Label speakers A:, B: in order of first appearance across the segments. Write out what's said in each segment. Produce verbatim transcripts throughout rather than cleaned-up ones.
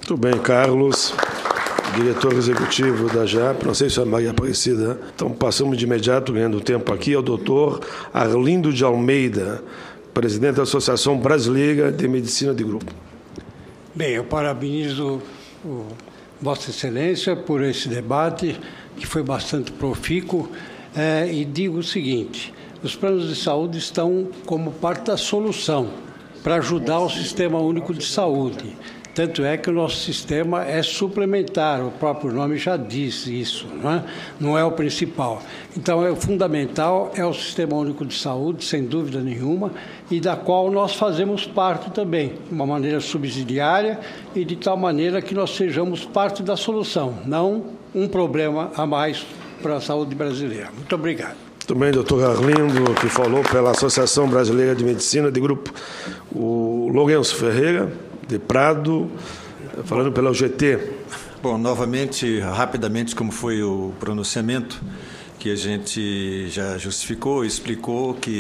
A: Muito bem, Carlos, diretor executivo da J A P, não sei se é Maria Aparecida. Então, passamos de imediato, ganhando tempo aqui, ao doutor Arlindo de Almeida, presidente da Associação Brasileira de Medicina de Grupo.
B: Bem, eu parabenizo o Vossa Excelência por esse debate, que foi bastante profícuo, é, e digo o seguinte: os planos de saúde estão como parte da solução para ajudar o Sistema Único de Saúde. Tanto é que o nosso sistema é suplementar, o próprio nome já diz isso, não é, não é o principal. Então, é, o fundamental é o Sistema Único de Saúde, sem dúvida nenhuma, e da qual nós fazemos parte também, de uma maneira subsidiária e de tal maneira que nós sejamos parte da solução, não um problema a mais para a saúde brasileira. Muito obrigado.
A: Também, doutor Arlindo, que falou pela Associação Brasileira de Medicina de Grupo. O Lourenço Ferreira, de Prado, falando pela U G T.
C: Bom, novamente, rapidamente, como foi o pronunciamento, que a gente já justificou, explicou que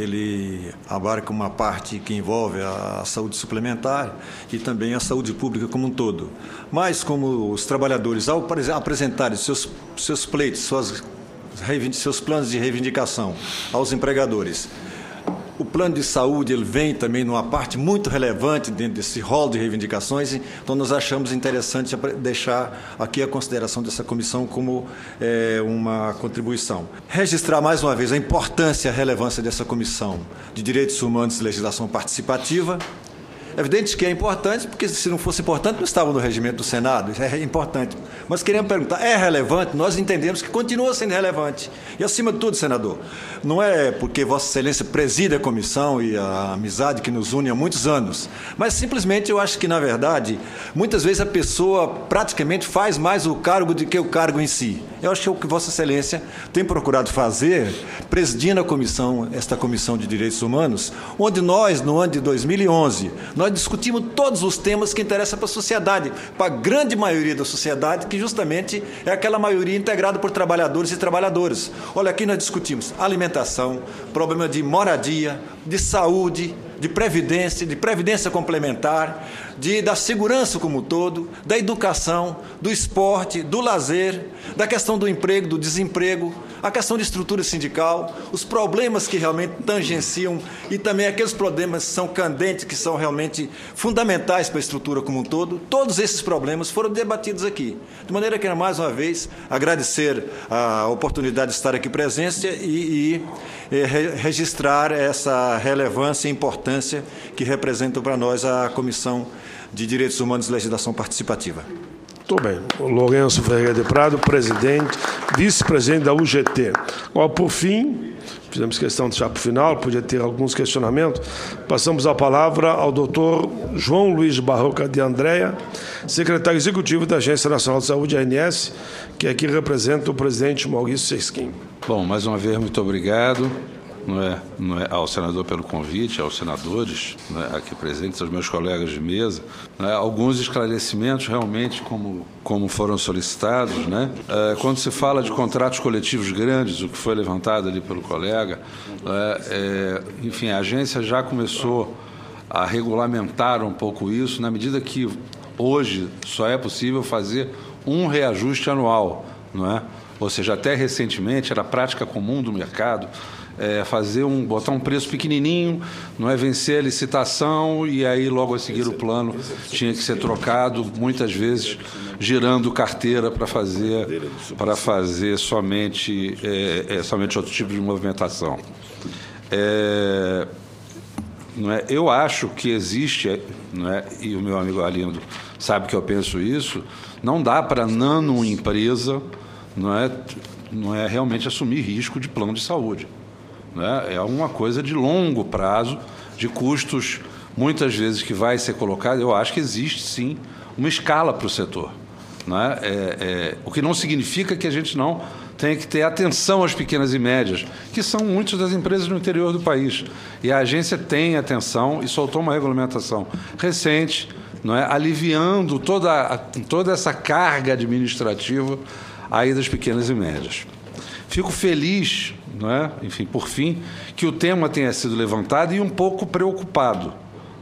C: ele abarca uma parte que envolve a saúde suplementar e também a saúde pública como um todo. Mas, como os trabalhadores, ao apresentarem seus, seus pleitos, suas, seus planos de reivindicação aos empregadores, o plano de saúde ele vem também numa parte muito relevante dentro desse rol de reivindicações, então nós achamos interessante deixar aqui a consideração dessa comissão como é, uma contribuição. Registrar mais uma vez a importância e a relevância dessa comissão de Direitos Humanos e Legislação Participativa. É evidente que é importante, porque se não fosse importante, não estava no regimento do Senado, isso é importante. Mas queremos perguntar, é relevante? Nós entendemos que continua sendo relevante. E, acima de tudo, senador, não é porque Vossa Excelência preside a comissão e a amizade que nos une há muitos anos, mas simplesmente eu acho que, na verdade, muitas vezes a pessoa praticamente faz mais o cargo do que o cargo em si. Eu acho que é o que Vossa Excelência tem procurado fazer, presidindo a comissão, esta Comissão de Direitos Humanos, onde nós, no ano de dois mil e onze, nós discutimos todos os temas que interessam para a sociedade, para a grande maioria da sociedade, que justamente é aquela maioria integrada por trabalhadores e trabalhadoras. Olha, aqui nós discutimos alimentação, problema de moradia, de saúde, de previdência, de previdência complementar, de, da segurança como um todo, da educação, do esporte, do lazer, da questão do emprego, do desemprego, a questão de estrutura sindical, os problemas que realmente tangenciam e também aqueles problemas que são candentes, que são realmente fundamentais para a estrutura como um todo. Todos esses problemas foram debatidos aqui. De maneira que, mais uma vez, agradecer a oportunidade de estar aqui presente e, e, e re, registrar essa relevância e importância que representa para nós a Comissão de Direitos Humanos e Legislação Participativa.
A: Muito bem. O Lourenço Ferreira de Prado, presidente, vice-presidente da U G T. Agora, por fim, fizemos questão de deixar para o final, podia ter alguns questionamentos. Passamos a palavra ao doutor João Luiz Barroca de Andréa, secretário executivo da Agência Nacional de Saúde, A N S, que aqui representa o presidente Maurício Sesquim.
D: Bom, mais uma vez, muito obrigado. Não é, não é, ao senador pelo convite, aos senadores, não é, aqui presentes, aos meus colegas de mesa. Não é, alguns esclarecimentos realmente como, como foram solicitados. Né? É, quando se fala de contratos coletivos grandes, o que foi levantado ali pelo colega, é, é, enfim, a agência já começou a regulamentar um pouco isso, na medida que hoje só é possível fazer um reajuste anual. Não é? Ou seja, até recentemente era prática comum do mercado É fazer um, botar um preço pequenininho, não é vencer a licitação e aí logo a seguir o plano tinha que ser trocado, muitas vezes girando carteira para fazer, para fazer somente, é, é, somente outro tipo de movimentação. É, não é, eu acho que existe, não é, e o meu amigo Arlindo sabe que eu penso isso, não dá para nanoempresa, não é, não é realmente assumir risco de plano de saúde. É uma coisa de longo prazo, de custos, muitas vezes, que vai ser colocado. Eu acho que existe, sim, uma escala para o setor. Né? É, é, o que não significa que a gente não tenha que ter atenção às pequenas e médias, que são muitas das empresas no interior do país. E a agência tem atenção e soltou uma regulamentação recente, não é? Aliviando toda, toda essa carga administrativa aí das pequenas e médias. Fico feliz, não é? Enfim, por fim, que o tema tenha sido levantado e um pouco preocupado,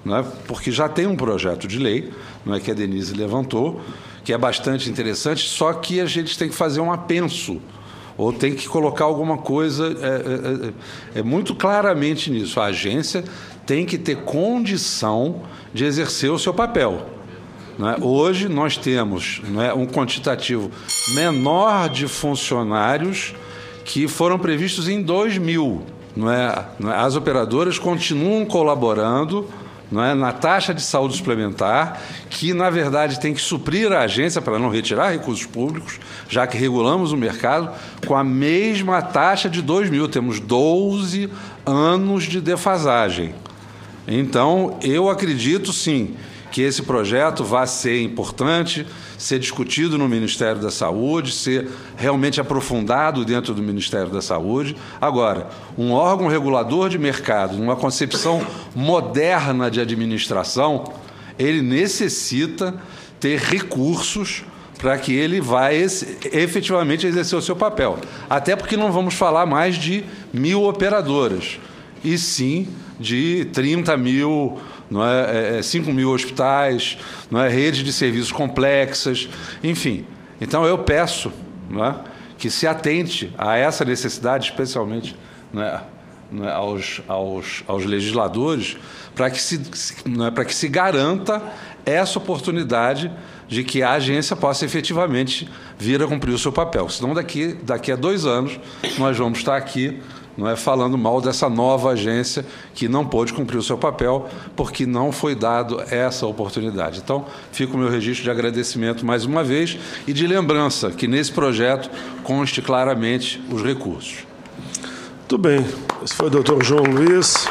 D: não é? Porque já tem um projeto de lei, não é, que a Denise levantou, que é bastante interessante, só que a gente tem que fazer um apenso, ou tem que colocar alguma coisa é, é, é muito claramente nisso. A agência tem que ter condição de exercer o seu papel. Não é? Hoje nós temos, não é, um quantitativo menor de funcionários que foram previstos em dois mil. Não é? Não é? As operadoras continuam colaborando, não é, na taxa de saúde suplementar, que, na verdade, tem que suprir a agência para não retirar recursos públicos, já que regulamos o mercado, com a mesma taxa de dois mil. Temos doze anos de defasagem. Então, eu acredito, sim, que esse projeto vai ser importante, ser discutido no Ministério da Saúde, ser realmente aprofundado dentro do Ministério da Saúde. Agora, um órgão regulador de mercado, uma concepção moderna de administração, ele necessita ter recursos para que ele vá efetivamente exercer o seu papel. Até porque não vamos falar mais de mil operadoras, e sim de trinta mil, não é, cinco mil hospitais, não é, redes de serviços complexas, enfim. Então, eu peço, não é, que se atente a essa necessidade, especialmente, não é, não é, aos, aos, aos legisladores, para que, se, não é, para que se garanta essa oportunidade de que a agência possa efetivamente vir a cumprir o seu papel. Senão, daqui, daqui a dois anos, nós vamos estar aqui, não é, falando mal dessa nova agência que não pôde cumprir o seu papel porque não foi dado essa oportunidade. Então, fica o meu registro de agradecimento mais uma vez e de lembrança que nesse projeto conste claramente os recursos.
A: Muito bem. Esse foi o doutor João Luiz,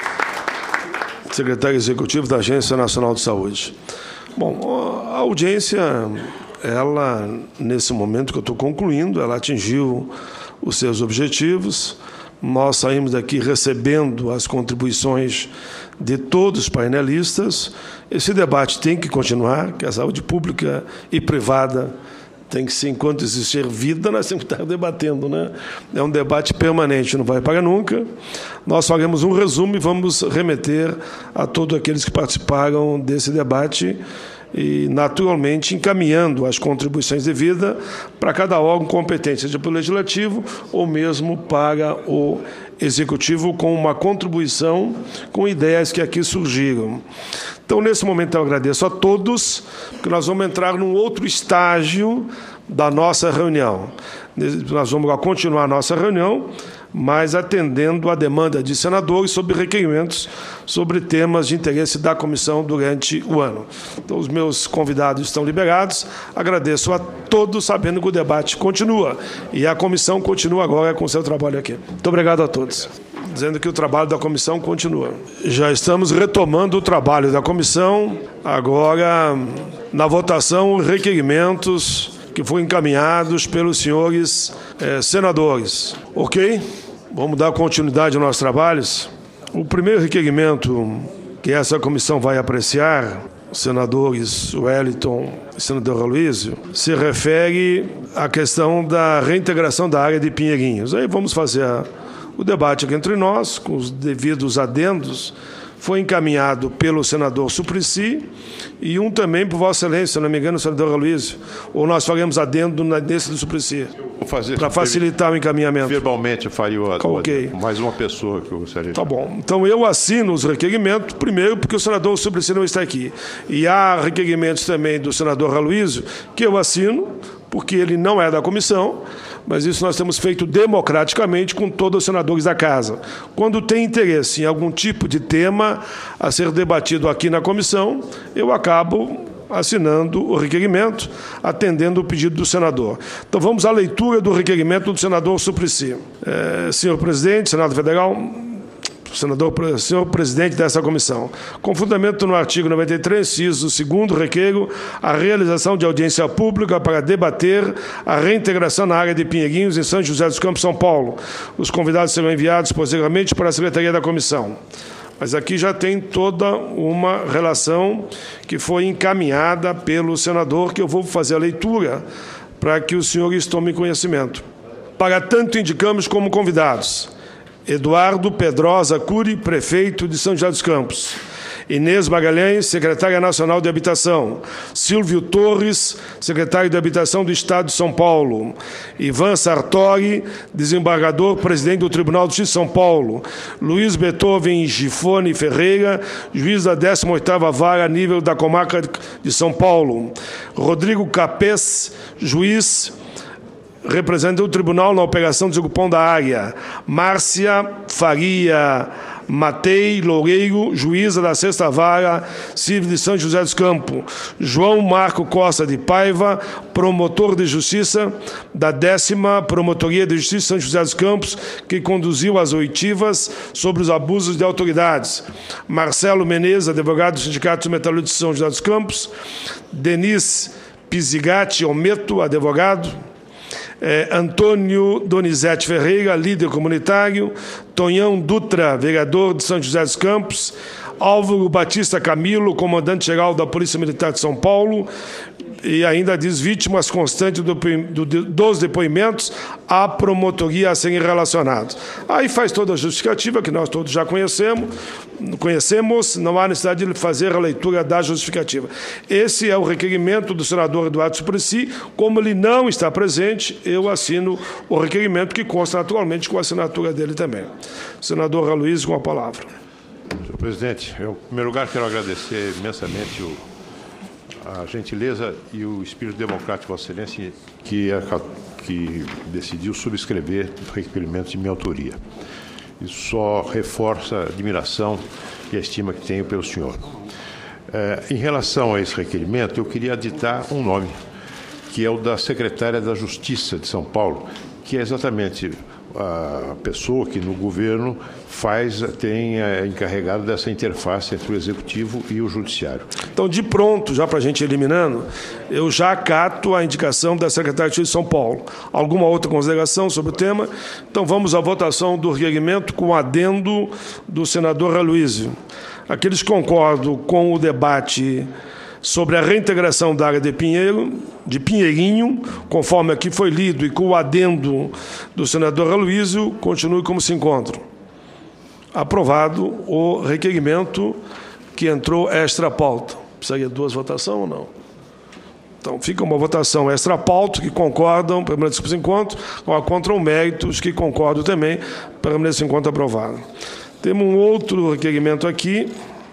A: secretário executivo da Agência Nacional de Saúde. Bom, a audiência, ela, nesse momento que eu estou concluindo, ela atingiu os seus objetivos. Nós saímos daqui recebendo as contribuições de todos os painelistas. Esse debate tem que continuar, que a saúde pública e privada tem que ser, enquanto existir vida, nós temos que estar debatendo, né? É um debate permanente, não vai parar nunca. Nós faremos um resumo e vamos remeter a todos aqueles que participaram desse debate e, naturalmente, encaminhando as contribuições devidas para cada órgão competente, seja para o Legislativo ou mesmo para o Executivo, com uma contribuição com ideias que aqui surgiram. Então, nesse momento, eu agradeço a todos, porque nós vamos entrar num outro estágio da nossa reunião. Nós vamos continuar a nossa reunião, mas atendendo a demanda de senadores sobre requerimentos sobre temas de interesse da comissão durante o ano. Então, os meus convidados estão liberados. Agradeço a todos, sabendo que o debate continua. E a comissão continua agora com o seu trabalho aqui. Muito obrigado a todos. Dizendo que o trabalho da comissão continua. Já estamos retomando o trabalho da comissão, agora na votação, requerimentos que foram encaminhados pelos senhores eh, senadores. Ok? Vamos dar continuidade aos nossos trabalhos. O primeiro requerimento que essa comissão vai apreciar, senadores Wellington e senador Aloysio, se refere à questão da reintegração da área de Pinheirinhos. Aí vamos fazer a, o debate aqui entre nós, com os devidos adendos. Foi encaminhado pelo senador Suplicy e um também por Vossa Excelência, se não me engano, o senador Aloysio. Ou nós faremos adendo nesse do Suplicy, para facilitar o encaminhamento.
E: Verbalmente eu faria o adendo.
A: Okay.
E: Mais uma pessoa que eu gostaria de...
A: Tá bom. Então eu assino os requerimentos, primeiro porque o senador Suplicy não está aqui. E há requerimentos também do senador Aloysio, que eu assino, porque ele não é da comissão, mas isso nós temos feito democraticamente com todos os senadores da Casa. Quando tem interesse em algum tipo de tema a ser debatido aqui na comissão, eu acabo assinando o requerimento, atendendo o pedido do senador. Então, vamos à leitura do requerimento do senador Suplicy. É, senhor presidente, Senado Federal, senador, senhor presidente dessa comissão, com fundamento no artigo noventa e três, inciso segundo, requeiro a realização de audiência pública para debater a reintegração na área de Pinheirinhos, em São José dos Campos, São Paulo. Os convidados serão enviados posteriormente para a secretaria da comissão. Mas aqui já tem toda uma relação que foi encaminhada pelo senador, que eu vou fazer a leitura para que os senhores tomem conhecimento. Para tanto, indicamos como convidados Eduardo Pedrosa Cury, prefeito de São José dos Campos. Inês Magalhães, secretária nacional de Habitação. Silvio Torres, secretário de Habitação do Estado de São Paulo. Ivan Sartori, desembargador, presidente do Tribunal de Justiça de São Paulo. Luiz Beethoven Gifone Ferreira, juiz da décima oitava Vara, nível da Comarca de São Paulo. Rodrigo Capês, juiz, representante do Tribunal na Operação Desocupão da Área. Márcia Faria Matei Loureiro, juíza da sexta Vara Civil de São José dos Campos. João Marco Costa de Paiva, promotor de Justiça da décima Promotoria de Justiça de São José dos Campos, que conduziu as oitivas sobre os abusos de autoridades. Marcelo Menezes, advogado do Sindicato Metalúrgico de São José dos Campos. Denis Pizzigatti Ometo, advogado. É, Antônio Donizete Ferreira, líder comunitário. Tonhão Dutra, vereador de São José dos Campos. Álvaro Batista Camilo, comandante-geral da Polícia Militar de São Paulo. E ainda diz vítimas constantes do, do, dos depoimentos à promotoria a serem relacionados. Aí faz toda a justificativa, que nós todos já conhecemos, conhecemos, não há necessidade de fazer a leitura da justificativa. Esse é o requerimento do senador Eduardo Suplicy. Como ele não está presente, eu assino o requerimento, que consta naturalmente com a assinatura dele também. Senador Aloysio, com a palavra.
E: Senhor presidente, eu, em primeiro lugar, quero agradecer imensamente o a gentileza e o espírito democrático de Vossa Excelência que, que decidiu subscrever o requerimento de minha autoria. Isso só reforça a admiração e a estima que tenho pelo senhor. É, em relação a esse requerimento, eu queria aditar um nome, que é o da secretária da Justiça de São Paulo, que é exatamente a pessoa que no governo faz, tem é, encarregado dessa interface entre o Executivo e o Judiciário.
A: Então, de pronto, já para a gente ir eliminando, eu já acato a indicação da secretária de Justiça de São Paulo. Alguma outra consideração sobre o tema? Então, vamos à votação do requerimento com o adendo do senador Aloysio. Aqueles que concordam com o debate sobre a reintegração da área de Pinheiro, de Pinheirinho, conforme aqui foi lido, e com o adendo do senador Aloysio, continue como se encontra. Aprovado o requerimento que entrou extra pauta. Precisaria de duas votações ou não? Então, fica uma votação extra pauta, que concordam, permanece como se encontra, ou contra o mérito, os que concordam também, permanece em conta aprovado. Temos um outro requerimento aqui,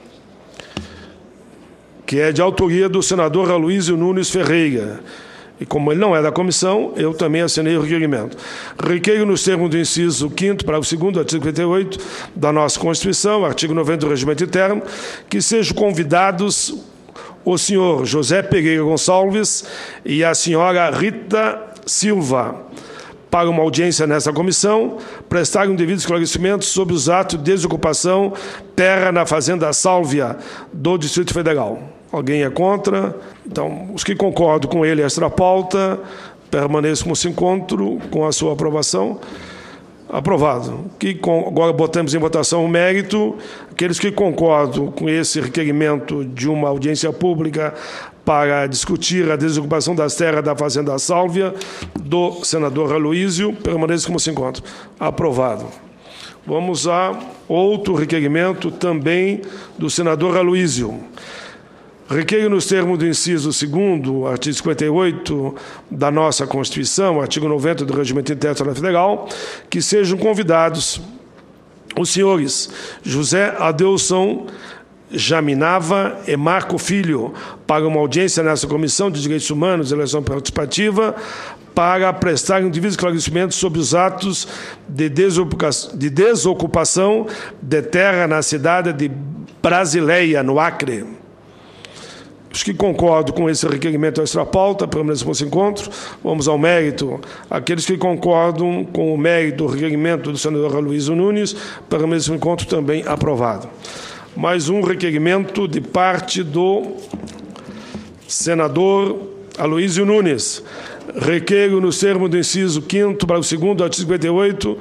A: que é de autoria do senador Aloysio Nunes Ferreira. E como ele não é da comissão, eu também assinei o requerimento. Requeiro nos termos do inciso quinto, parágrafo segundo, artigo cinquenta e oito da nossa Constituição, artigo noventa do Regimento Interno, que sejam convidados o senhor José Pereira Gonçalves e a senhora Rita Silva para uma audiência nessa comissão, prestarem um devido esclarecimento sobre os atos de desocupação terra na Fazenda Sálvia do Distrito Federal. Alguém é contra? Então, os que concordam com ele, extra pauta, permaneçam como se encontram, com a sua aprovação. Aprovado. Que, com, agora botamos em votação o mérito. Aqueles que concordam com esse requerimento de uma audiência pública para discutir a desocupação das terras da Fazenda Sálvia, do senador Aloysio, permaneçam como se encontram. Aprovado. Vamos a outro requerimento também do senador Aloysio. Requeiro nos termos do inciso segundo, artigo cinquenta e oito da nossa Constituição, artigo noventa do Regimento Interno Federal, que sejam convidados os senhores José Adelson Jaminava e Marco Filho para uma audiência nessa Comissão de Direitos Humanos e Eleição Participativa para prestar um devido esclarecimento sobre os atos de desocupação, de desocupação de terra na cidade de Brasileia, no Acre. Os que concordam com esse requerimento extra pauta, permaneçam como se encontram. Vamos ao mérito. Aqueles que concordam com o mérito do requerimento do senador Aloysio Nunes, permaneçam como se encontram, também aprovado. Mais um requerimento de parte do senador Aloysio Nunes. Requeiro nos termos do inciso quinto para o segundo, artigo cinquenta e oito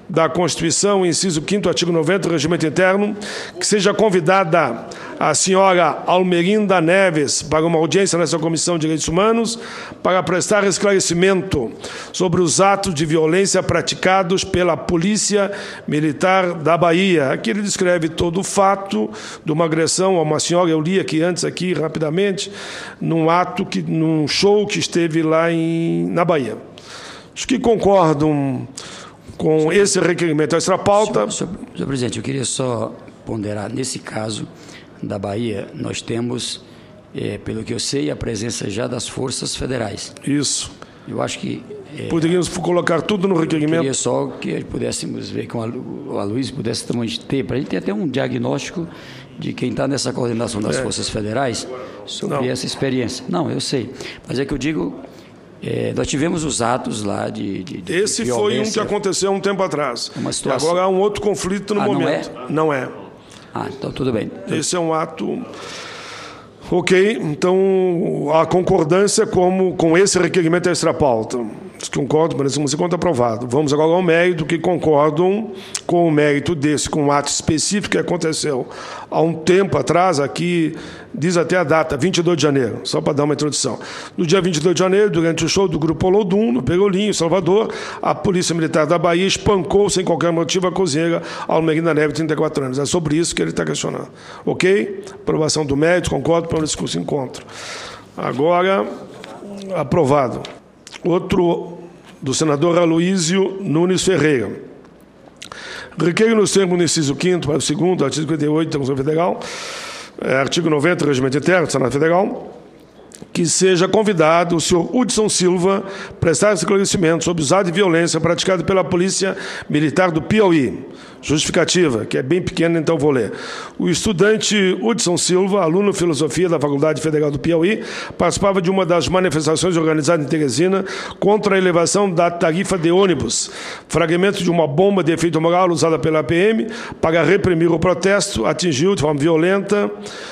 A: da Constituição, inciso quinto, artigo noventa do Regimento Interno, que seja convidada a senhora Almerinda Neves para uma audiência nessa Comissão de Direitos Humanos para prestar esclarecimento sobre os atos de violência praticados pela Polícia Militar da Bahia. Aqui ele descreve todo o fato de uma agressão a uma senhora, eu li aqui antes, aqui rapidamente, num ato, que, num show que esteve lá em, na Bahia. Os que concordam com senhor, esse requerimento extra-pauta...
F: Senhor, senhor, senhor presidente, eu queria só ponderar, nesse caso da Bahia, nós temos, é, pelo que eu sei, a presença já das forças federais.
A: Isso.
F: Eu acho que... É,
A: poderíamos colocar tudo no requerimento? Eu
F: queria só que pudéssemos ver com a, a Luiz, pudesse também ter, para a gente ter até um diagnóstico de quem está nessa coordenação das é. forças federais sobre Não. essa experiência. Não, eu sei. Mas é que eu digo... É, nós tivemos os atos lá de, de, de
A: Esse
F: violência.
A: foi um que aconteceu há um tempo atrás.
F: Uma situação...
A: Agora há um outro conflito no
F: ah,
A: momento.
F: Não é?
A: Não é.
F: Ah, então tudo bem.
A: Esse é um ato... Ok, então a concordância como, com esse requerimento extra-pauta. Concordo, parece que você conta aprovado. Vamos agora ao mérito, que concordam com o mérito desse, com um ato específico que aconteceu há um tempo atrás, aqui diz até a data, vinte e dois de janeiro, só para dar uma introdução. No dia vinte e dois de janeiro, durante o show do Grupo Olodum, no Perolim, em Salvador, a Polícia Militar da Bahia espancou, sem qualquer motivo, a cozinheira Almerinda Neves, de trinta e quatro anos. É sobre isso que ele está questionando. Ok? Aprovação do mérito, concordo para esse curso encontro. Agora, aprovado. Outro do senador Aloísio Nunes Ferreira. Requeiro nos termos do inciso quinto, para o segundo, artigo cinquenta e oito da Constituição Federal, é, artigo noventa do Regimento Interno do Senado Federal, que seja convidado o senhor Hudson Silva prestar esclarecimento sobre os atos de violência praticados pela Polícia Militar do Piauí. Justificativa, que é bem pequena, então vou ler. O estudante Hudson Silva, aluno de Filosofia da Faculdade Federal do Piauí, participava de uma das manifestações organizadas em Teresina contra a elevação da tarifa de ônibus, fragmento de uma bomba de efeito moral usada pela P M para reprimir o protesto, atingiu de forma violenta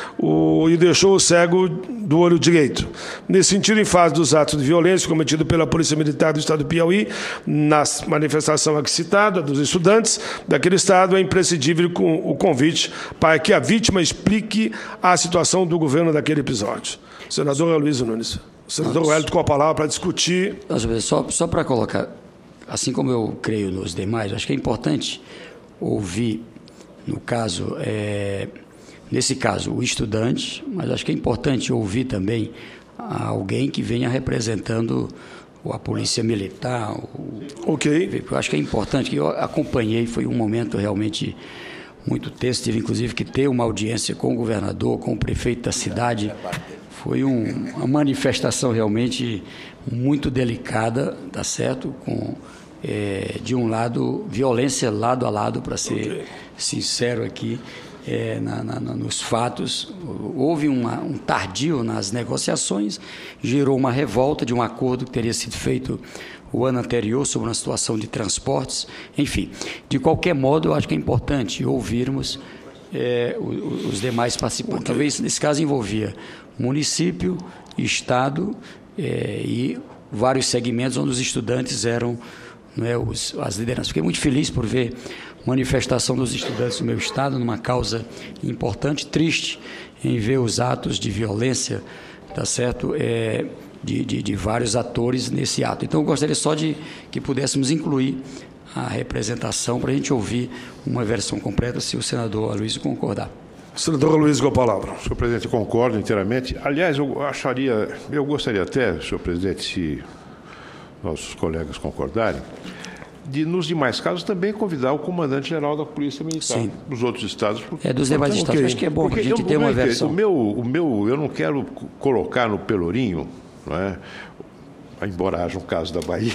A: o, e deixou o cego do olho direito. Nesse sentido, em face dos atos de violência cometidos pela Polícia Militar do Estado do Piauí, na manifestação aqui citada dos estudantes daquele Estado, é imprescindível o convite para que a vítima explique a situação do governo daquele episódio. Senador Aloísio Nunes. O senador Wellington com a palavra para discutir.
F: Só, só para colocar, assim como eu creio nos demais, acho que é importante ouvir, no caso, é, nesse caso, o estudante, mas acho que é importante ouvir também alguém que venha representando a Polícia Militar. O,
A: ok.
F: Eu acho que é importante, que eu acompanhei, foi um momento realmente muito tenso, tive inclusive que ter uma audiência com o governador, com o prefeito da cidade. Foi um, uma manifestação realmente muito delicada, tá certo? Com, é, de um lado, violência lado a lado, para ser okay. sincero aqui. É, na, na, nos fatos, houve uma, um tardio nas negociações, gerou uma revolta de um acordo que teria sido feito o ano anterior sobre uma situação de transportes. Enfim, de qualquer modo, eu acho que é importante ouvirmos é, os, os demais participantes. Talvez, nesse caso, envolvia município, estado é, e vários segmentos onde os estudantes eram, não é, os, as lideranças. Fiquei muito feliz por ver manifestação dos estudantes do meu estado numa causa importante, triste em ver os atos de violência, tá certo, é, de, de, de vários atores nesse ato. Então, eu gostaria só de que pudéssemos incluir a representação para a gente ouvir uma versão completa, se o senador Aloísio concordar.
A: Senador Aloísio, com a palavra.
E: Senhor presidente, concordo inteiramente. Aliás, eu acharia, eu gostaria até, senhor presidente, se nossos colegas concordarem, de, nos demais casos, também convidar o comandante-geral da Polícia Militar Sim. dos outros estados. Porque,
F: é, dos demais estados, okay. acho que é bom porque a gente ter uma versão.
E: O meu, o meu, eu não quero colocar no pelourinho, não é? Embora haja um caso da Bahia,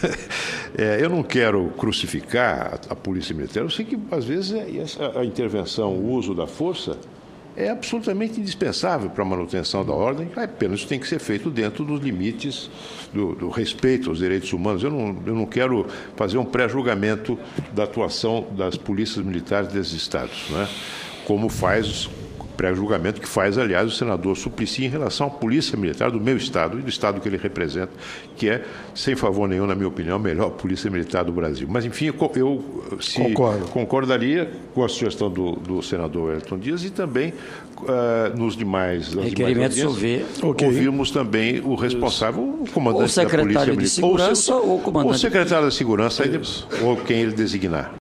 E: é, eu não quero crucificar a, a Polícia Militar. Eu sei que, às vezes, a, a intervenção, o uso da força é absolutamente indispensável para a manutenção da ordem, apenas isso tem que ser feito dentro dos limites do, do respeito aos direitos humanos. Eu não, eu não quero fazer um pré-julgamento da atuação das polícias militares desses estados, né? Como faz pré-julgamento que faz, aliás, o senador Suplicy em relação à Polícia Militar do meu estado e do estado que ele representa, que é, sem favor nenhum, na minha opinião, a melhor Polícia Militar do Brasil. Mas, enfim, eu, eu se
A: Concordo.
E: concordaria com a sugestão do, do senador Wellington Dias e também uh, nos demais, nas
F: Requerimento
E: demais
F: chover.
A: Ok.
E: ouvimos também o responsável, o comandante
F: Ou secretário
E: da Polícia
F: de
E: Militar.
F: Segurança
E: ou,
F: ou comandante.
E: o secretário da Segurança, ou quem ele designar.